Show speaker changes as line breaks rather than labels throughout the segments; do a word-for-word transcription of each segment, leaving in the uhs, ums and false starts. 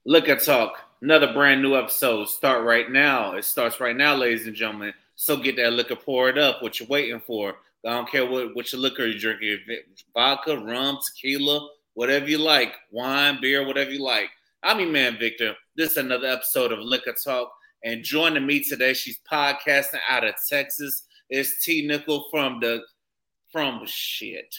Liquor Talk, another brand new episode. Start right now. It starts right now, ladies and gentlemen. So get that liquor, pour it up. What you waiting for? I don't care what, what your liquor you're drinking. Vodka, rum, tequila, whatever you like. Wine, beer, whatever you like. I'm your man, Victor. This is another episode of Liquor Talk. And joining me today, she's podcasting out of Texas. It's T Nickel from the, from shit.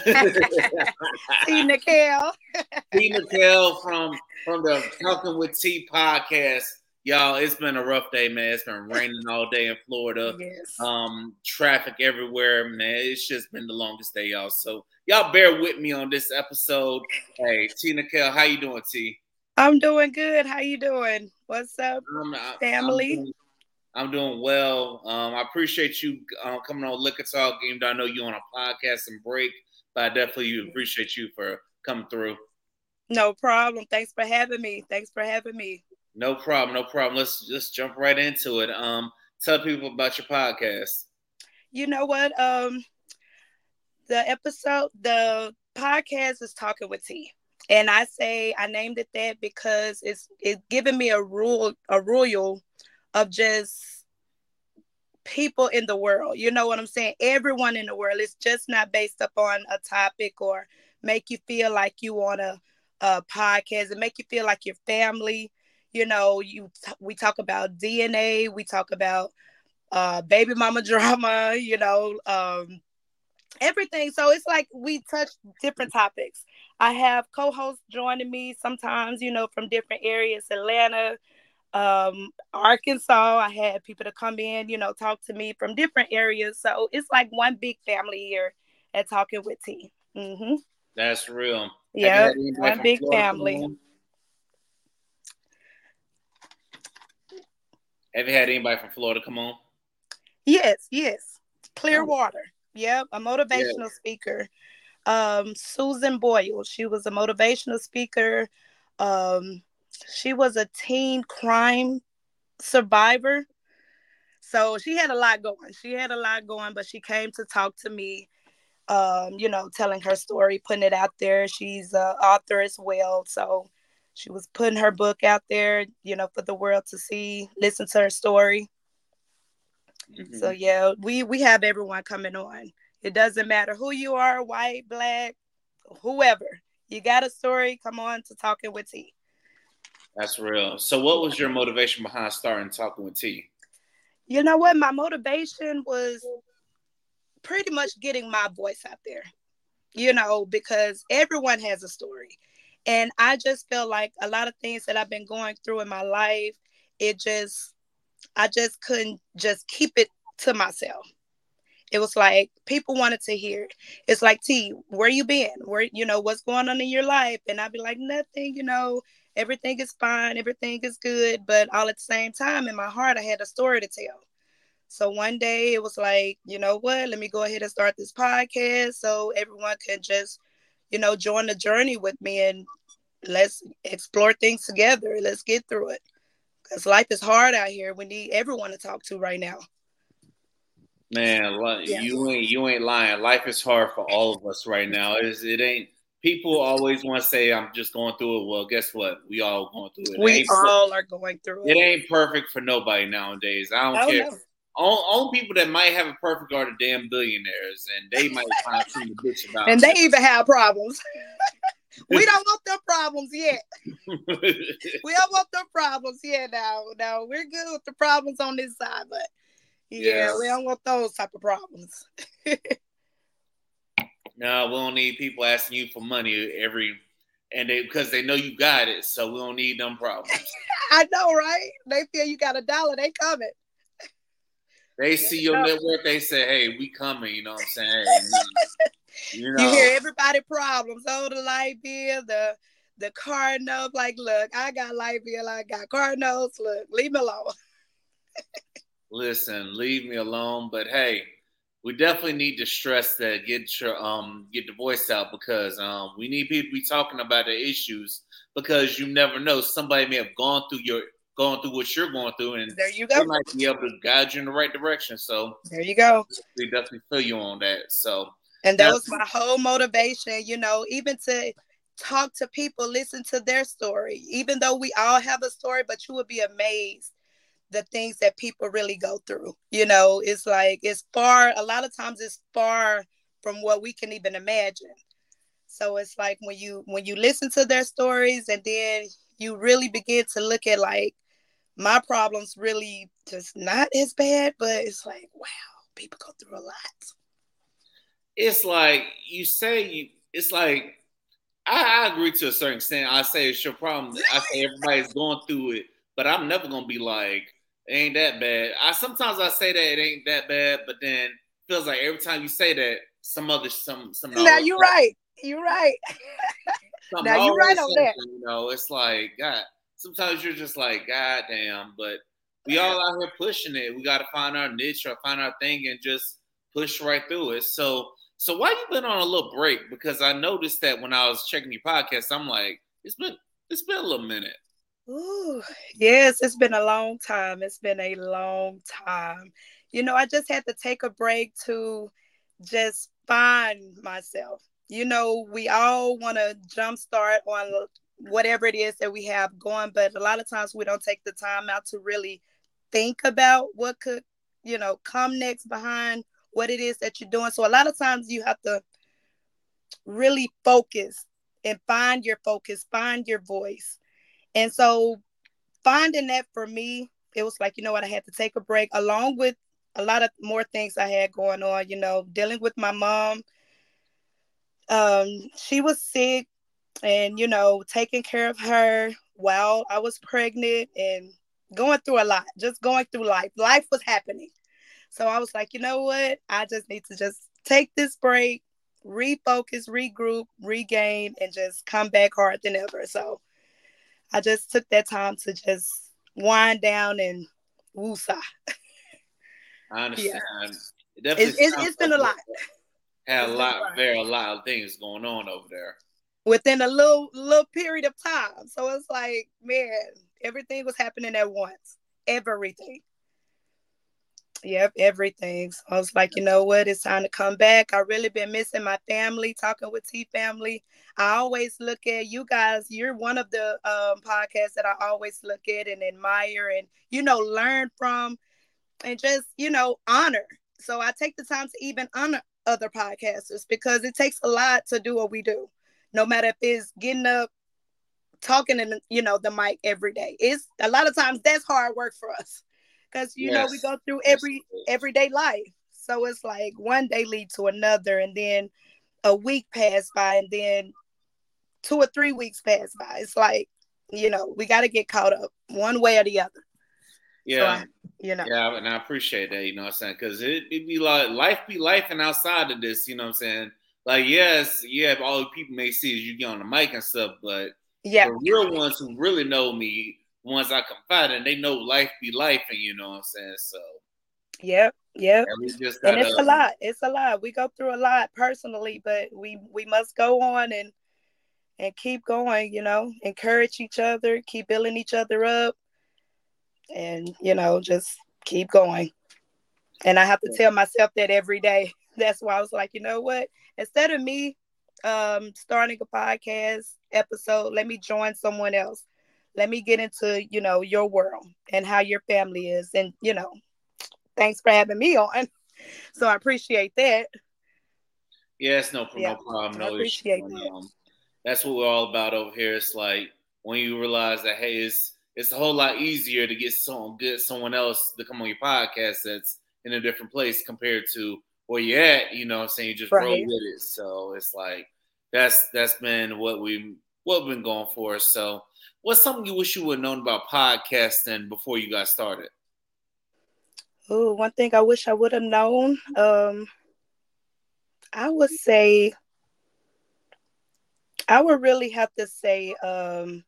T Nickel.
T Nickel from from the Talking with T podcast. Y'all, it's been a rough day, man. It's been raining all day in Florida.
Yes.
Um, traffic everywhere, man. It's just been the longest day, y'all. So y'all bear with me on this episode. Hey, T Nickel, how you doing, T?
I'm doing good. How you doing? What's up,
I'm, I,
family?
I'm doing, I'm doing well. Um, I appreciate you uh, coming on Liquor Talk, even though I know you're on a podcast and break. But I definitely appreciate you for coming through.
No problem. Thanks for having me. Thanks for having me.
No problem. No problem. Let's just jump right into it. Um, tell people about your podcast.
You know what? Um, the episode, the podcast is Talking with T, and I say I named it that because it's it's giving me a rule, a rule of just people in the world. You know what I'm saying? Everyone in the world. It's just not based upon a topic or make you feel like you want a, a podcast and make you feel like your family. You know, you t- we talk about D N A, we talk about uh, baby mama drama, you know, um, everything. So it's like we touch different topics. I have co-hosts joining me sometimes, you know, from different areas, Atlanta, um, Arkansas. I had people to come in, you know, talk to me from different areas. So it's like one big family here at Talking with T. Mm-hmm.
That's real.
Yeah, one big family.
Have you had anybody from Florida come on?
Yes, yes. Clearwater. Oh. Yep, a motivational yes. speaker. Um, Susan Boyle. She was a motivational speaker. Um, she was a teen crime survivor. So she had a lot going. She had a lot going, but she came to talk to me, um, you know, telling her story, putting it out there. She's an author as well. So she was putting her book out there, you know, for the world to see, listen to her story. Mm-hmm. So, yeah, we, we have everyone coming on. It doesn't matter who you are, white, black, whoever. You got a story, come on to Talking with T.
That's real. So what was your motivation behind starting Talking with T?
You know what? My motivation was pretty much getting my voice out there, you know, because everyone has a story. And I just feel like a lot of things that I've been going through in my life, it just, I just couldn't just keep it to myself. It was like people wanted to hear it. It's like, T, where you been? Where, you know, what's going on in your life? And I'd be like, nothing, you know, everything is fine. Everything is good. But all at the same time, in my heart, I had a story to tell. So one day it was like, you know what, let me go ahead and start this podcast so everyone can just, you know, join the journey with me and let's explore things together. Let's get through it. Because life is hard out here. We need everyone to talk to right now.
Man, yeah. you ain't you ain't lying. Life is hard for all of us right now. It, is, it ain't. People always want to say, I'm just going through it. Well, guess what? We all going through it.
We
it
all are going through it.
It ain't perfect for nobody nowadays. I don't
oh,
care.
No.
All, all people that might have a perfect are the damn billionaires, and they might find something to bitch about.
And they even have problems. We don't want them problems yet. We don't want them problems yet. Now, now we're good with the problems on this side, but yeah, yes. we don't want those type of problems.
No, we don't need people asking you for money every, and they because they know you got it, so we don't need them problems.
I know, right? They feel you got a dollar, they coming.
They see your net worth, they say, hey, we coming, you know what I'm saying? Hey, you, know.
You hear everybody problems. Oh, the light bill, the the car note. Like, look, I got light bill, I got car notes. Look, leave me alone.
Listen, leave me alone. But hey, we definitely need to stress that, get your um get the voice out because um we need people to be talking about the issues because you never know. Somebody may have gone through your going through what you're going through, and
there you go.
They might be able to guide you in the right direction. So
there you go.
We definitely feel you on that. So
and that was my whole motivation, you know, even to talk to people, listen to their story. Even though we all have a story, but you would be amazed the things that people really go through. You know, it's like it's far, a lot of times it's far from what we can even imagine. So it's like when you when you listen to their stories and then you really begin to look at like my problems really just not as bad, but it's like, wow, people go through a lot.
It's like you say you it's like I, I agree to a certain extent. I say it's your problem. I say everybody's going through it, but I'm never gonna be like, it ain't that bad. I sometimes I say that it ain't that bad, but then feels like every time you say that, some other some some
Now you're right. You're right. Now you're right on that.
You know, it's like God. Sometimes you're just like, God damn, but we all out here pushing it. We got to find our niche or find our thing and just push right through it. So, so why you been on a little break? Because I noticed that when I was checking your podcast, I'm like, it's been it's been a little minute.
Ooh, yes, it's been a long time. It's been a long time. You know, I just had to take a break to just find myself. You know, we all want to jumpstart on whatever it is that we have going, but a lot of times we don't take the time out to really think about what could, you know, come next behind what it is that you're doing. So a lot of times you have to really focus and find your focus, find your voice. And so finding that for me, it was like, you know what, I had to take a break along with a lot of more things I had going on, you know, dealing with my mom. Um, she was sick and, you know, taking care of her while I was pregnant and going through a lot, just going through life. Life was happening. So I was like, you know what, I just need to just take this break, refocus, regroup, regain, and just come back hard than ever. So I just took that time to just wind down and woosah.
I understand.
Yeah.
It definitely
it's, it's, it's been
like
a lot.
Had a lot, very a lot of things going on over there
within a little little period of time. So it's like, man, everything was happening at once. Everything. Yep, everything. So I was like, you know what? It's time to come back. I really been missing my family, talking with T Family. I always look at you guys. You're one of the um, podcasts that I always look at and admire and, you know, learn from and just, you know, honor. So I take the time to even honor other podcasters because it takes a lot to do what we do. No matter if it's getting up, talking in, you know, the mic every day. It's a lot of times that's hard work for us. Because, you yes. know, we go through every yes. everyday life. So it's like one day lead to another, and then a week pass by, and then two or three weeks pass by. It's like, you know, we got to get caught up one way or the other.
Yeah. So I, you know. Yeah, and I appreciate that, you know what I'm saying? Because it, it be like, life be life and outside of this, you know what I'm saying? Like, yes, yeah, all the people may see is you get on the mic and stuff, but yeah. the real ones who really know me, ones I confide in, they know life be life, and you know what I'm saying. So,
yep, yep,
and, we just
gotta, and it's a lot. It's a lot. We go through a lot personally, but we we must go on and and keep going. You know, encourage each other, keep building each other up, and you know, just keep going. And I have to tell myself that every day. That's why I was like, you know what? Instead of me um, starting a podcast episode, let me join someone else. Let me get into, you know, your world and how your family is. And, you know, thanks for having me on. So I appreciate that.
Yes, no, yeah, no problem. No I appreciate issue. That. Um, that's what we're all about over here. It's like when you realize that, hey, it's it's a whole lot easier to get someone get someone else to come on your podcast that's in a different place compared to where you're at, you know what I'm saying? You just right. roll with it. So it's like that's that's been what we what we've been going for. So what's something you wish you would have known about podcasting before you got started?
Oh, one thing I wish I would have known. Um, I would say, I would really have to say, um,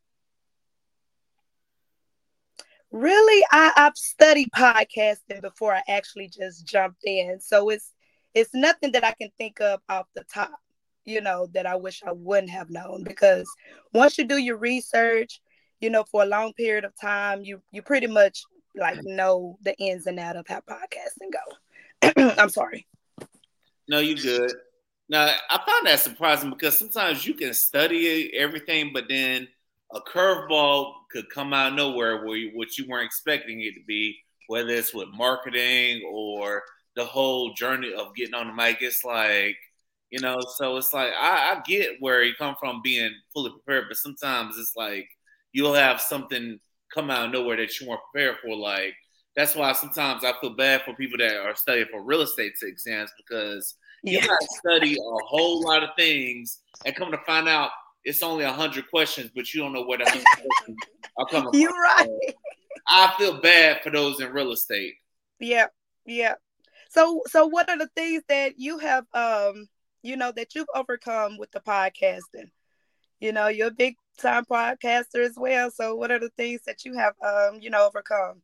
really, I, I've studied podcasting before I actually just jumped in. So it's it's nothing that I can think of off the top, you know, that I wish I wouldn't have known. Because once you do your research, you know, for a long period of time, you you pretty much like know the ins and outs of how podcasting go. I'm sorry.
No, you good. Now, I found that surprising because sometimes you can study everything, but then a curveball could come out of nowhere where you, what you weren't expecting it to be, whether it's with marketing or the whole journey of getting on the mic. It's like, you know, so it's like I, I get where you come from being fully prepared, but sometimes it's like you'll have something come out of nowhere that you weren't prepared for. Like that's why sometimes I feel bad for people that are studying for real estate exams because you
Yeah.
got to study a whole lot of things and come to find out it's only a hundred questions, but you don't know where the hundred questions are coming from.
You're right.
So I feel bad for those in real estate.
Yeah, yeah. So, so what are the things that you have, um, you know, that you've overcome with the podcasting? You know, you're a big time podcaster as well. So, what are the things that you have, um, you know, overcome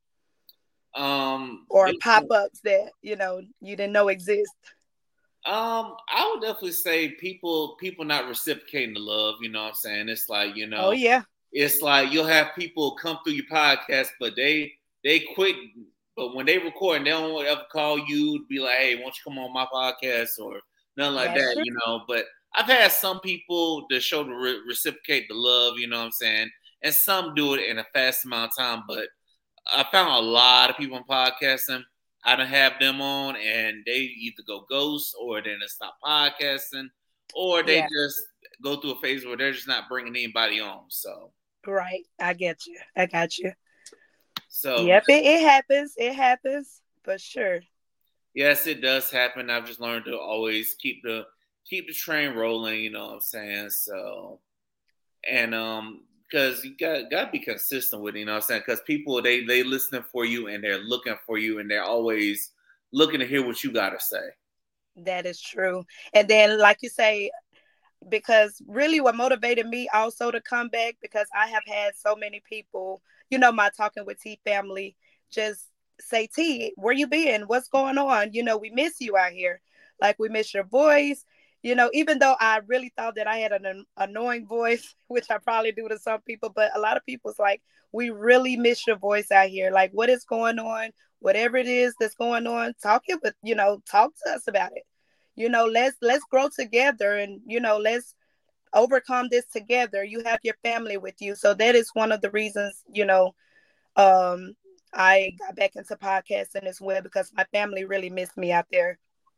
Um,
or
it,
pop ups that you know you didn't know exist?
um, I would definitely say people people not reciprocating the love. You know what I'm saying? It's like you
Oh
know,
yeah,
it's like you'll have people come through your podcast, but they they quit. But when they record, they don't ever call you to be like, "Hey, won't you come on my podcast?" or nothing like
that's
that,
true.
you know. But I've had some people that show to re- reciprocate the love, you know what I'm saying, and some do it in a fast amount of time. But I found a lot of people in podcasting. I don't have them on, and they either go ghost or then they stop podcasting, or they
Yeah,
just go through a phase where they're just not bringing anybody on. So.
right. I get you. I got you.
So
Yep, it, it happens. It happens for sure.
yes, it does happen. I've just learned to always keep the keep the train rolling. You know what I'm saying? So and um because you got got to be consistent with it. You know what I'm saying? Because people they they listening for you and they're looking for you and they're always looking to hear what you got to say.
That is true. And then, like you say, because really what motivated me also to come back because I have had so many people, you know, my Talking with T family just say, T, where you been? What's going on? You know, we miss you out here. Like we miss your voice. You know, even though I really thought that I had an annoying voice, which I probably do to some people, but a lot of people's like, we really miss your voice out here. Like, what is going on? Whatever it is that's going on, talk it with, you know, talk to us about it. You know, let's let's grow together and, you know, let's overcome this together. You have your family with you. So that is one of the reasons, you know, um, I got back into podcasting as well because my family really missed me out there.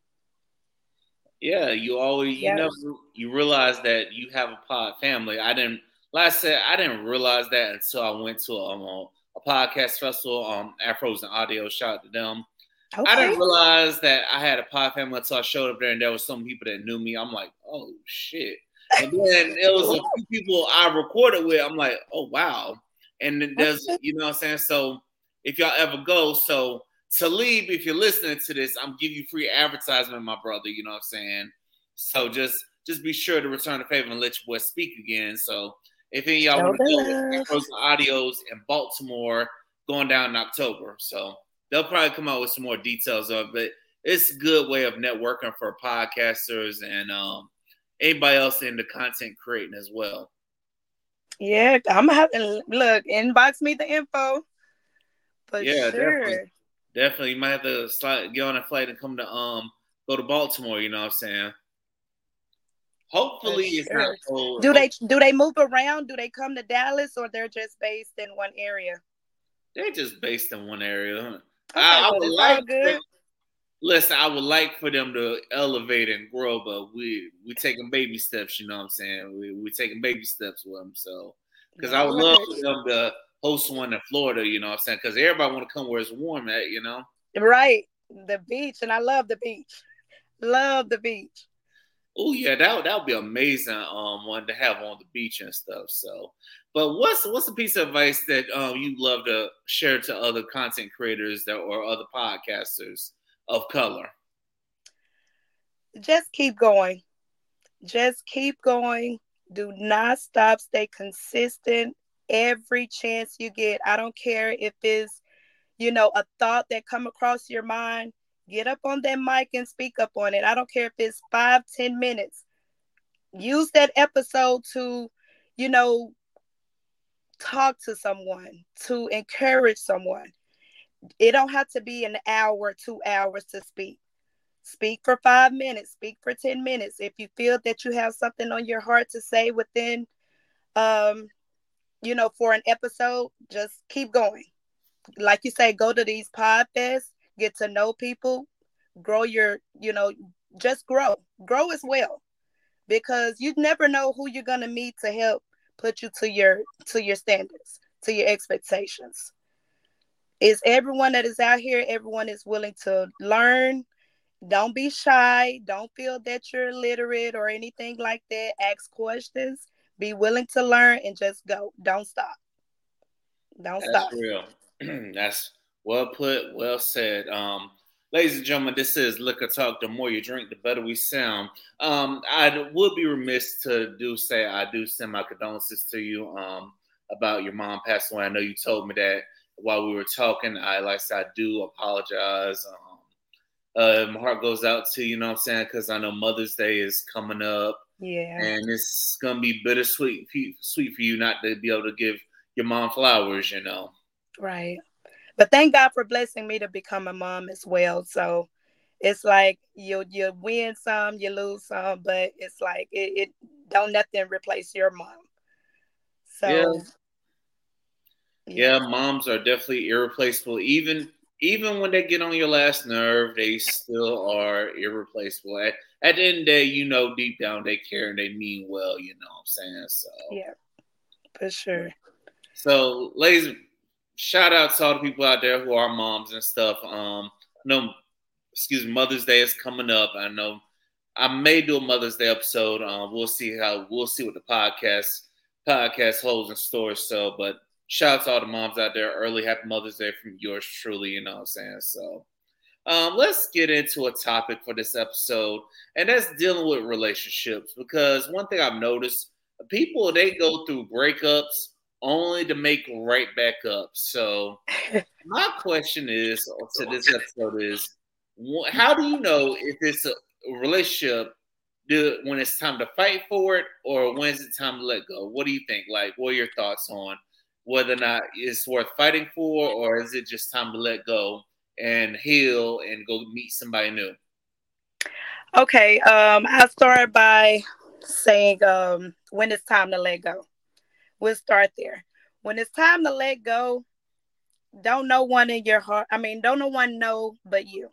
Yeah, you always you
Yeah.
never you realize that you have a pod family. I didn't like I said I didn't realize that until I went to um, a, a podcast festival, um, Afros and Audio. Shout out to them. I
Okay.
didn't realize that I had a pod family until I showed up there, and there was some people that knew me. I'm like, oh shit! And then there was a few people I recorded with. I'm like, oh wow! And then there's, you know what I'm saying. So if y'all ever go, so Talib, if you're listening to this, I'm giving you free advertisement, my brother. You know what I'm saying. So just just be sure to return the favor and let your boy speak again. So if any of y'all want to go, Afros and Audios in Baltimore going down in October. So they'll probably come out with some more details of it, but it's a good way of networking for podcasters and um, anybody else in the content creating as well.
Yeah, I'm gonna have to look, inbox me the info. For
Yeah,
sure.
definitely. Definitely. You might have to slide, get on a flight and come to um go to Baltimore, you know what I'm saying? Hopefully
For
it's not
sure.
cold.
Do they do they move around? Do they come to Dallas or they're just based in one area?
They're just based in one area.
Okay,
I, I
but
would
it's
like
all good.
listen, I would like for them to elevate and grow, but we we taking baby steps. You know what I'm saying? We we taking baby steps with them. So, because I would love for them to host one in Florida. You know what I'm saying? Because everybody want to come where it's warm at. You know?
Right, the beach, and I love the beach. Love the beach.
Oh yeah, that that would be amazing. Um, one to have on the beach and stuff. So, but what's what's a piece of advice that um you love to share to other content creators that or other podcasters of color?
Just keep going. Just keep going. Do not stop. Stay consistent every chance you get. I don't care if it's, you know, a thought that come across your mind. Get up on that mic and speak up on it. I don't care if it's five, ten minutes. Use that episode to, you know, talk to someone, to encourage someone. It don't have to be an hour, two hours to speak. Speak for five minutes, speak for ten minutes. If you feel that you have something on your heart to say within, um, you know, for an episode, just keep going. Like you say, go to these podcasts, get to know people, grow your, you know, just grow, grow as well, because you never know who you're gonna meet to help put you to your to your standards, to your expectations. Is everyone that is out here, everyone is willing to learn. Don't be shy. Don't feel that you're illiterate or anything like that. Ask questions. Be willing to learn and just go. Don't stop. Don't
That's
stop.
real. That's well put, well said. Um, ladies and gentlemen, this is Liquor Talk. The more you drink, the better we sound. Um, I would be remiss to do say I do send my condolences to you um, about your mom passing away. I know you told me that while we were talking. I like I said, I do apologize. Um, uh, my heart goes out to you, you know what I'm saying, because I know Mother's Day is coming up.
Yeah.
And it's gonna be bittersweet, sweet for you not to be able to give your mom flowers, you know.
Right. But thank God for blessing me to become a mom as well. So it's like you you win some, you lose some, but it's like it, it don't nothing replace your mom. So
yeah.
yeah.
yeah, moms are definitely irreplaceable. Even even when they get on your last nerve, they still are irreplaceable. At, at the end of the day, you know deep down they care and they mean well, you know what I'm saying? So
Yeah, for sure.
So ladies, shout out to all the people out there who are moms and stuff. Um no excuse me, Mother's Day is coming up. I know I may do a Mother's Day episode. Um, we'll see how we'll see what the podcast podcast holds in store. So, but shout out to all the moms out there. Early happy Mother's Day from yours truly. You know what I'm saying? So, um, let's get into a topic for this episode, and that's dealing with relationships. Because one thing I've noticed, people they go through breakups only to make right back up. So, my question is to this episode is, how do you know if it's a relationship do when it's time to fight for it or when is it time to let go? What do you think? Like, what are your thoughts on whether or not it's worth fighting for, or is it just time to let go and heal and go meet somebody new?
Okay, um, I'll start by saying um, when it's time to let go. We'll start there. When it's time to let go, don't no one in your heart, I mean, don't no one know but you.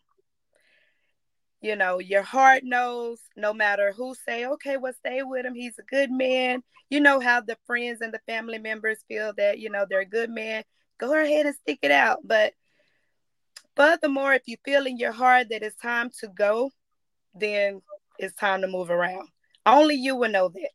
You know, your heart knows, no matter who say, okay, well, stay with him. He's a good man. You know how the friends and the family members feel that, you know, they're a good man. Go ahead and stick it out. But furthermore, if you feel in your heart that it's time to go, then it's time to move around. Only you will know that.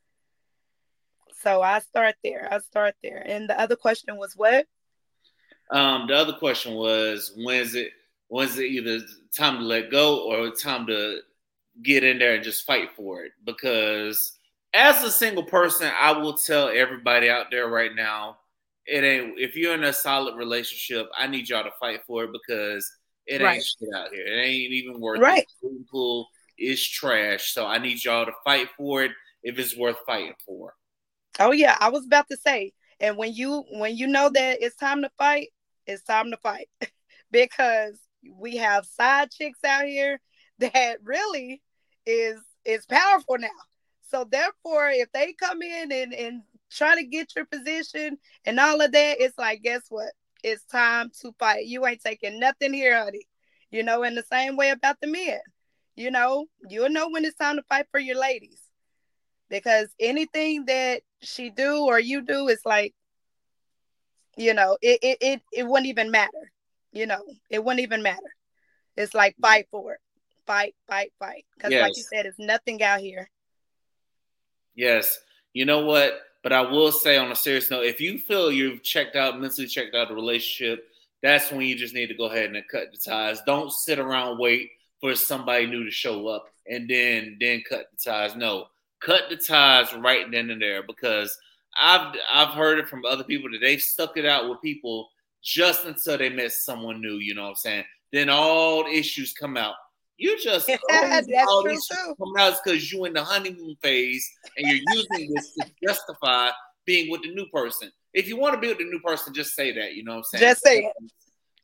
So I start there. I start there. And the other question was what?
Um, the other question was when is it when is it either time to let go or time to get in there and just fight for it? Because as a single person, I will tell everybody out there right now, it ain't if you're in a solid relationship, I need y'all to fight for it because it ain't
Right.
shit out here. It ain't even worth
Right.
it. The swimming pool is trash. So I need y'all to fight for it if it's worth fighting for.
Oh yeah, I was about to say, and when you when you know that it's time to fight, it's time to fight. Because we have side chicks out here that really is is powerful now. So therefore, if they come in and, and try to get your position and all of that, it's like, guess what? It's time to fight. You ain't taking nothing here, honey. You know, in the same way about the men. You know, you'll know when it's time to fight for your ladies. Because anything that she do or you do is like, you know, it it it, it wouldn't even matter. You know, it wouldn't even matter. It's like fight for it. Fight, fight, fight. Because
Yes.
like you said, it's nothing out here.
Yes. You know what? But I will say on a serious note, if you feel you've checked out, mentally checked out the relationship, that's when you just need to go ahead and cut the ties. Don't sit around wait for somebody new to show up and then then cut the ties. No, cut the ties right then and there because I've I've heard it from other people that they've stuck it out with people just until they met someone new. You know what I'm saying? Then all the issues come out. You just
That's
all
true
these
too.
coming out because you in the honeymoon phase and you're using this to justify being with the new person. If you want to be with the new person, just say that. You know what I'm saying?
Just say it.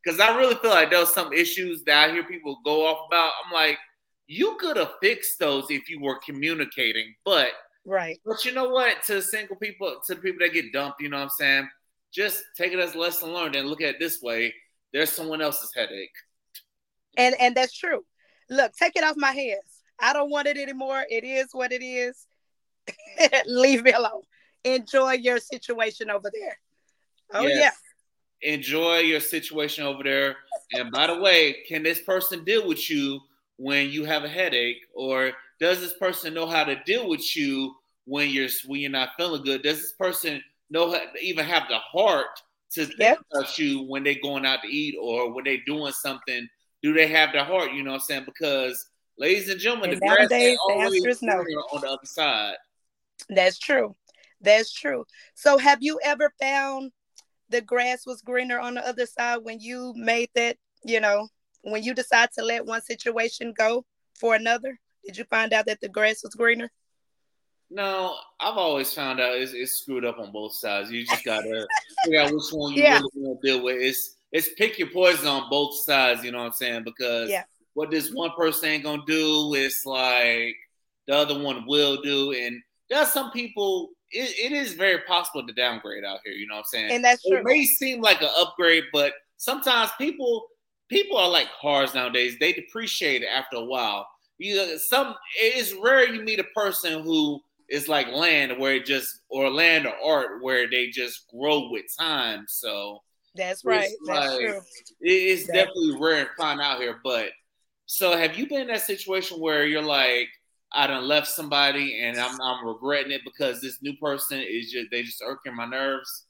because I really feel like there was some issues that I hear people go off about. I'm like, you could have fixed those if you were communicating, but
right.
But you know what? To single people, to the people that get dumped, you know what I'm saying? Just take it as a lesson learned and look at it this way. There's someone else's headache.
And and that's true. Look, take it off my hands. I don't want it anymore. It is what it is. Leave me alone. Enjoy your situation over there. Oh,
Yes.
yeah.
Enjoy your situation over there. And by the way, can this person deal with you when you have a headache? Or does this person know how to deal with you when you're when you're not feeling good? Does this person know how, even have the heart to think
Yep.
about you when they're going out to eat or when they're doing something? Do they have the heart? You know what I'm saying? Because, ladies and gentlemen,
And
the grass
nowadays,
ain't
the
always
answer is no.
greener on the other side.
That's true. That's true. So have you ever found the grass was greener on the other side when you made that, you know, when you decide to let one situation go for another? Did you find out that the grass was greener?
No, I've always found out it's, it's screwed up on both sides. You just gotta figure out which one you
Yeah.
really want to deal with. It's it's pick your poison on both sides. You know what I'm saying? Because
Yeah.
what this one person ain't gonna do is like the other one will do, and there are some people. It, it is very possible to downgrade out here. You know what I'm saying?
And that's
It
true.
may seem like an upgrade, but sometimes people people are like cars nowadays. They depreciate after a while. You some it's rare you meet a person who is like land where it just or land or art where they just grow with time. So
That's right. That's
like,
true.
it's
That,
definitely rare to find out here. But so have you been in that situation where you're like, I done left somebody and I'm I'm regretting it because this new person is just they just irking my nerves?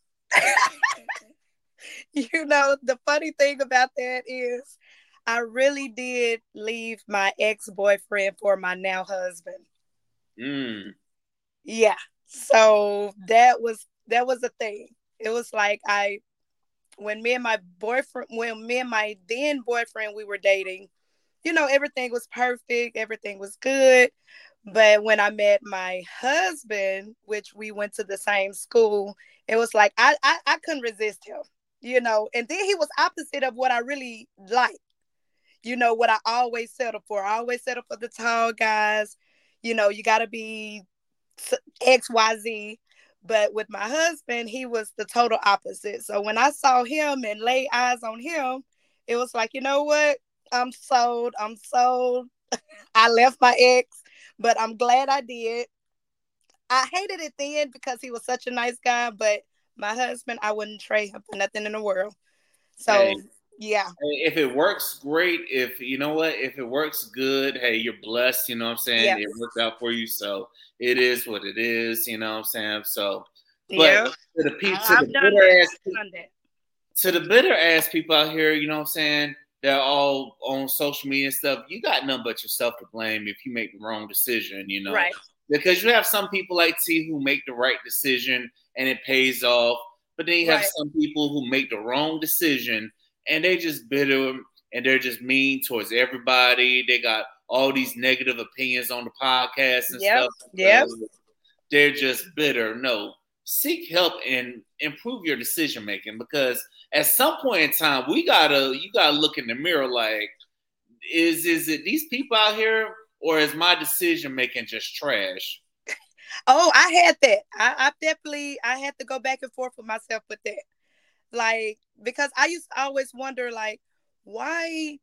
you know, the funny thing about that is I really did leave my ex-boyfriend for my now husband.
Mm.
Yeah. So that was that was a thing. It was like I when me and my boyfriend when me and my then boyfriend we were dating, you know, everything was perfect, everything was good. But when I met my husband, which we went to the same school, it was like I I, I couldn't resist him, you know. And then he was opposite of what I really like. You know, what I always settle for. I always settle for the tall guys. You know, you gotta be X Y Z. But with my husband, he was the total opposite. So when I saw him and laid eyes on him, it was like, you know what? I'm sold. I'm sold. I left my ex, but I'm glad I did. I hated it then because he was such a nice guy, but my husband, I wouldn't trade him for nothing in the world.
Hey,
So, yeah.
if it works, great. If you know what, if it works, good. Hey, you're blessed. You know what I'm saying?
Yeah.
It worked out for you, so it is what it is. You know what I'm saying? So, but
Yeah.
to the people, to
I-
the
I've done
bitter
that.
ass,
I've done that.
to the bitter ass people out here, you know what I'm saying? They're all on social media and stuff. You got nothing but yourself to blame if you make the wrong decision. You know,
Right.
because you have some people like T who make the right decision and it pays off, but then you have
Right.
some people who make the wrong decision and they just bitter and they're just mean towards everybody. They got all these negative opinions on the podcast and
Yep.
stuff.
Yep.
They're just bitter. No, seek help and improve your decision making because at some point in time we gotta you gotta look in the mirror like, is is it these people out here or is my decision making just trash?
Oh, I had that. I, I definitely I had to go back and forth with myself with that. Like, because I used to always wonder, like, why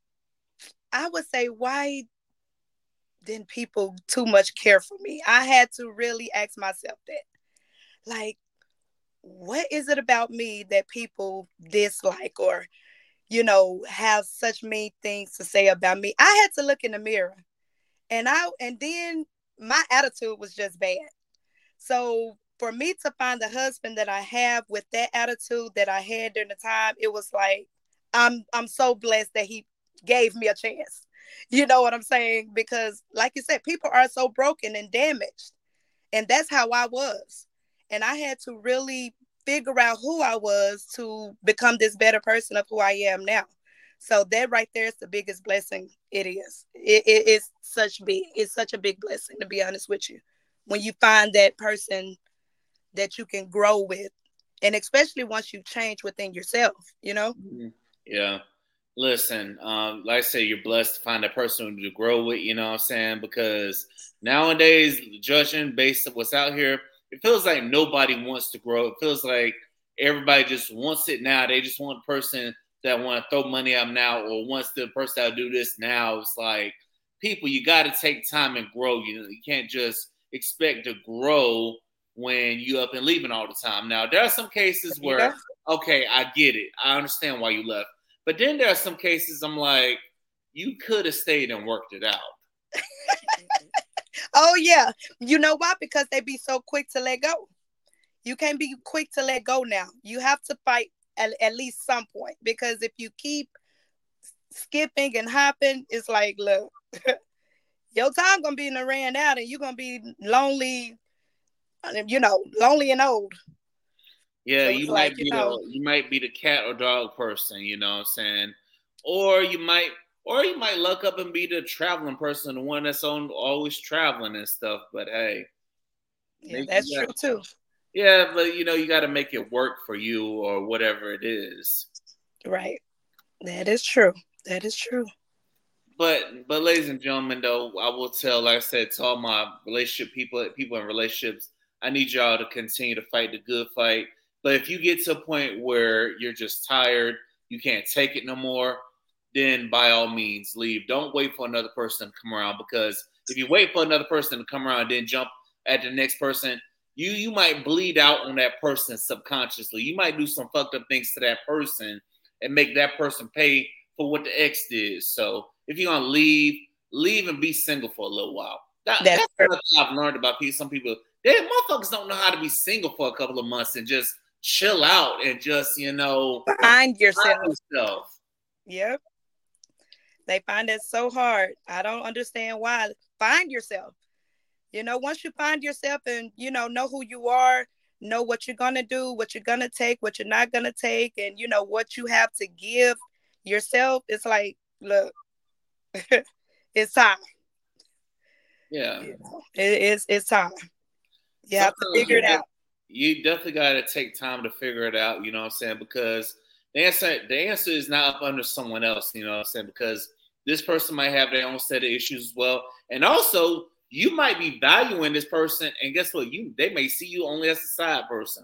I would say, why didn't people too much care for me? I had to really ask myself that. Like, what is it about me that people dislike or, you know, have such mean things to say about me? I had to look in the mirror and I and then my attitude was just bad. So for me to find the husband that I have with that attitude that I had during the time, it was like I'm I'm so blessed that he gave me a chance. You know what I'm saying? Because like you said, people are so broken and damaged. And that's how I was. And I had to really figure out who I was to become this better person of who I am now. So that right there is the biggest blessing it is. It, it is such big. It's such a big blessing, to be honest with you. When you find that person that you can grow with, and especially once you change within yourself, you know?
Mm-hmm. Yeah. Listen, um, like I say, you're blessed to find that person to grow with, you know what I'm saying? Because nowadays, judging based on what's out here, it feels like nobody wants to grow. It feels like everybody just wants it now. They just want a person that want to throw money at them now or wants the person that'll do this now. It's like, people, you got to take time and grow. You know, you can't just expect to grow when you up and leaving all the time. Now, there are some cases where,
Yeah.
okay, I get it. I understand why you left. But then there are some cases I'm like, you could have stayed and worked it out.
Oh yeah. You know why? Because they be so quick to let go. You can't be quick to let go now. You have to fight at, at least some point. Because if you keep skipping and hopping, it's like, look, your time gonna be in the ran out and you're gonna be lonely, you know, lonely and old.
Yeah,
So it's
you might
like, you
be
know,
the you might be the cat or dog person, you know what I'm saying? Or you might or you might luck up and be the traveling person, the one that's on always traveling and stuff. But hey,
yeah,
make
that's
you
true
got,
too.
yeah, but you know, you gotta make it work for you or whatever it is.
Right. That is true. That is true.
But but ladies and gentlemen, though, I will tell, like I said, to all my relationship people, people in relationships, I need y'all to continue to fight the good fight. But if you get to a point where you're just tired, you can't take it no more, then by all means leave. Don't wait for another person to come around, because if you wait for another person to come around and then jump at the next person, you you might bleed out on that person subconsciously. You might do some fucked up things to that person and make that person pay for what the ex did. So if you're gonna leave, leave and be single for a little while. That,
That's
that's
true.
another thing I've learned about people. Some people, they motherfuckers don't know how to be single for a couple of months and just chill out and just, you know,
Find yourself.
find yourself.
Yep. They find it so hard. I don't understand why. Find yourself. You know, once you find yourself and, you know, know who you are, know what you're going to do, what you're going to take, what you're not going to take, and, you know, what you have to give yourself, it's like, look, it's time.
Yeah.
You know, it, it's, it's time. You have to
Sometimes
figure
you,
it out.
you definitely got to take time to figure it out. You know what I'm saying? Because the answer, the answer is not up under someone else. You know what I'm saying? Because this person might have their own set of issues as well, and also you might be valuing this person, and guess what? You they may see you only as a side person.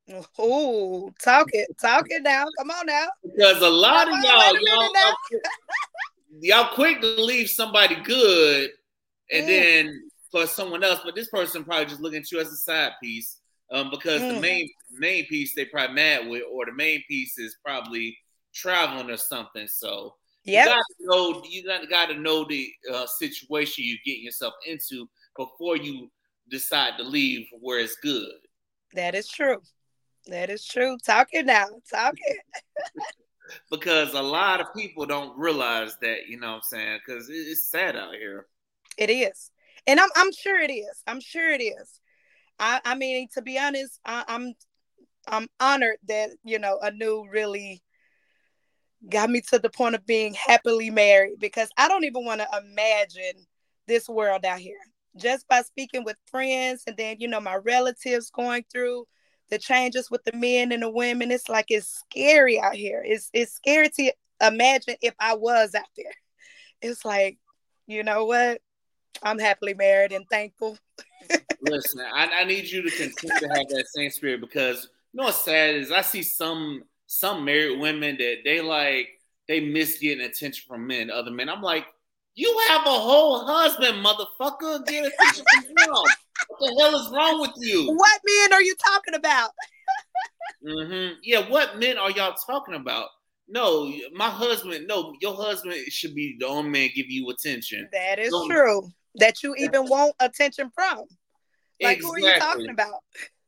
Oh, talk it, talk it now. Come on now.
Because a lot
Come
of
on,
y'all,
wait a
y'all,
minute now.
y'all, quick, y'all quick to leave somebody good, and
Mm,
then for someone else, but this person probably just looking at you as a side piece, um, because the
mm.
main main piece they probably mad with, or the main piece is probably traveling or something. So you
Yep,
got to know, you got got to know the uh, situation you're getting yourself into before you decide to leave where it's good.
that is true. That is true. Talk it now. Talk it.
Because a lot of people don't realize that, you know what I'm saying? Because it's sad out here.
It is. And I'm I'm sure it is. I'm sure it is. I, I mean, to be honest, I, I'm I'm honored that, you know, Anu really got me to the point of being happily married, because I don't even want to imagine this world out here. Just by speaking with friends and then, you know, my relatives going through the changes with the men and the women, it's like it's scary out here. It's it's scary to imagine if I was out there. It's like, you know what? I'm happily married and thankful.
Listen, I, I need you to continue to have that same spirit, because you know what's sad is I see some some married women that they like they miss getting attention from men, other men. I'm like, you have a whole husband, motherfucker. Get attention from him. What the hell is wrong with you?
What men are you talking about?
Mm-hmm. Yeah, what men are y'all talking about? No, my husband. No, your husband should be the only man give you attention.
That is
No,
true. That you even want attention from. Like, who are you talking
exactly.
about?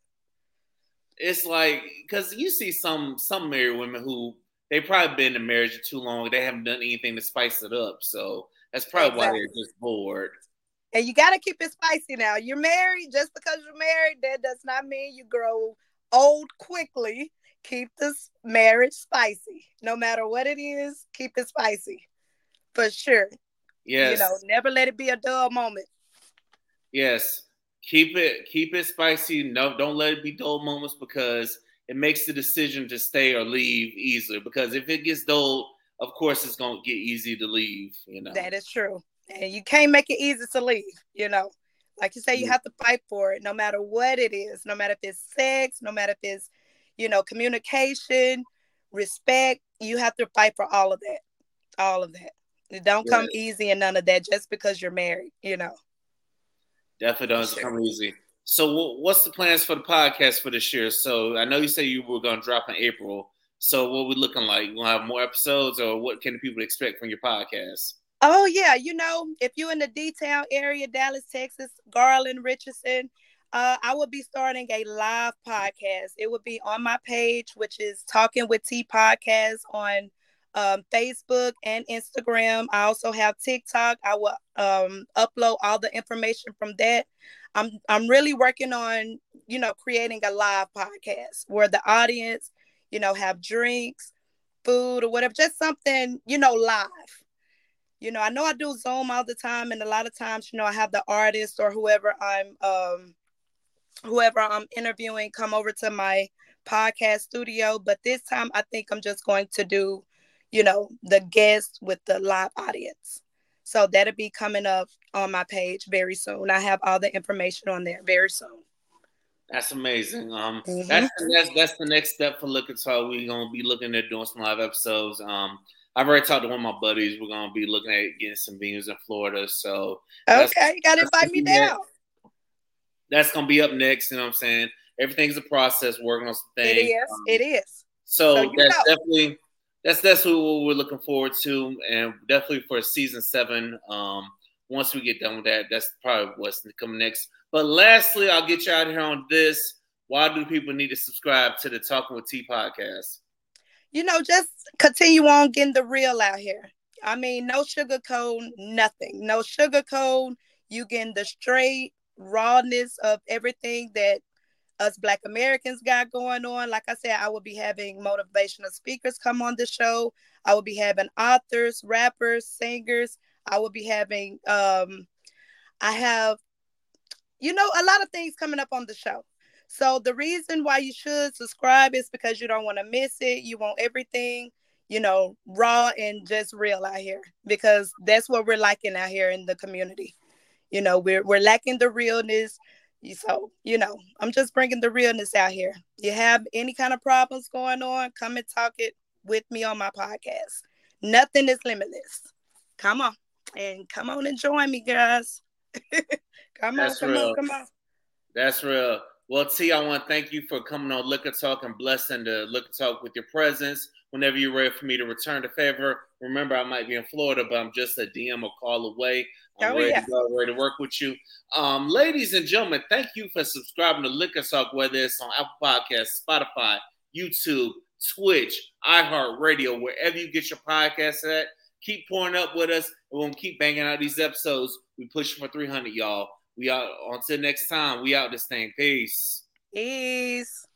It's like, because you see some some married women who they probably been in marriage too long. They haven't done anything to spice it up, so that's probably why they're
Exactly.
just bored.
And you got to keep it spicy now. You're married. Just because you're married, that does not mean you grow old quickly. Keep this marriage spicy. No matter what it is, keep it spicy. For sure. You know,
Yes,
never let it be a dull moment.
yes. Keep it keep it spicy. No, don't let it be dull moments, because it makes the decision to stay or leave easier. Because if it gets dull, of course, it's going to get easy to leave, you know.
That is true. And you can't make it easy to leave, you know. Like you say, you have to fight for it no matter what it is, no matter if it's sex, no matter if it's, you know, communication, respect. You have to fight for all of that. All of that. It don't come
Yeah.
easy and none of that just because you're married, you know.
Definitely doesn't
Sure.
come easy. So what's the plans for the podcast for this year? So I know you say you were going to drop in April. So what we looking like? You going to have more episodes, or what can people expect from your podcast?
Oh, yeah. You know, if you're in the D-Town area, Dallas, Texas, Garland, Richardson, uh, I will be starting a live podcast. It will be on my page, which is Talking with T Podcast on um, Facebook and Instagram. I also have TikTok. I will um, upload all the information from that. I'm I'm really working on, you know, creating a live podcast where the audience, you know, have drinks, food, or whatever, just something, you know, live. You know, I know I do Zoom all the time, and a lot of times, you know, I have the artist or whoever I'm um whoever I'm interviewing come over to my podcast studio. But this time I think I'm just going to do, you know, the guest with the live audience. So that'll be coming up on my page very soon. I have all the information on there very soon.
That's amazing. Um,
Mm-hmm.
that's that's that's the next step for Liquor Talk. We're gonna be looking at doing some live episodes. Um, I've already talked to one of my buddies. We're gonna be looking at getting some venues in Florida. So
okay, you gotta invite me down.
That's gonna be up next. You know what I'm saying? Everything's a process. Working on some things.
It is. Um, it is.
So, so that's
know.
definitely that's that's what we're looking forward to, and definitely for season seven. Um, once we get done with that, that's probably what's coming next. But lastly, I'll get you out here on this. Why do people need to subscribe to the Talking with T podcast?
You know, just continue on getting the real out here. I mean, no sugarcoat, nothing. No sugarcoat. You getting the straight rawness of everything that us Black Americans got going on. Like I said, I will be having motivational speakers come on the show. I will be having authors, rappers, singers. I will be having, um, I have, you know, a lot of things coming up on the show. So the reason why you should subscribe is because you don't want to miss it. You want everything, you know, raw and just real out here, because that's what we're lacking out here in the community. You know, we're we're lacking the realness. So, you know, I'm just bringing the realness out here. You have any kind of problems going on, come and talk it with me on my podcast. Nothing is limitless. Come on. And come on and join me, guys. come
That's
on, come
real.
on, come on.
That's real. Well, T, I want to thank you for coming on Liquor Talk and blessing the Liquor Talk with your presence. Whenever you're ready for me to return the favor, remember I might be in Florida, but I'm just a D M or call away. I'm
oh,
ready
yeah.
to go, ready to work with you. Um, ladies and gentlemen, thank you for subscribing to Liquor Talk, whether it's on Apple Podcasts, Spotify, YouTube, Twitch, iHeartRadio, wherever you get your podcasts at. Keep pouring up with us, and we're going to keep banging out these episodes. We pushing for three hundred, y'all. We out. Until next time, we out this thing. Peace.
Peace.